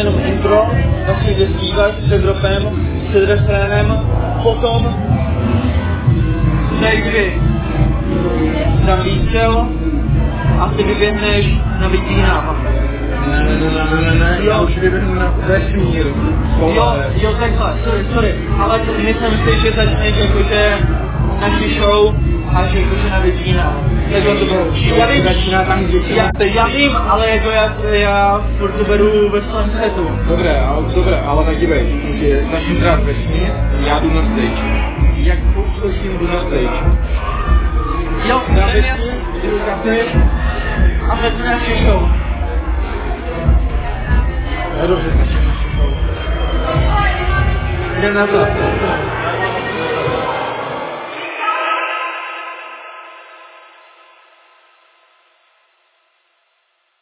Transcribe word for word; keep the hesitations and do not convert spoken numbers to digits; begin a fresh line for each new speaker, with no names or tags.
jenom intro, tak si jde zpívat se dropem, před refrénem, potom nejkdy dám výstřel a ty vyběhneš na Litvína.
Ne, ne, ne, ne, ne, ne, já už vyběhnu na vesmír.
Jo, jo, takhle, sorry, sorry, ale myslím si, že začneš jakože naši show a že jakože na Litvína. Takhle to bylo. Já vím,
tam,
já, já vím, ale jako já, já furt to beru ve svém setu.
Dobré, ale, dobré, ale tak dívej, že začnu hrát vesmír, já jdu na stage. Jak uslyším, jdu na stage.
Jo,
na
ten je...
vesmír, jdu kapny.
A začne naši show.
No dobře, začne naši show.
Jdem na to.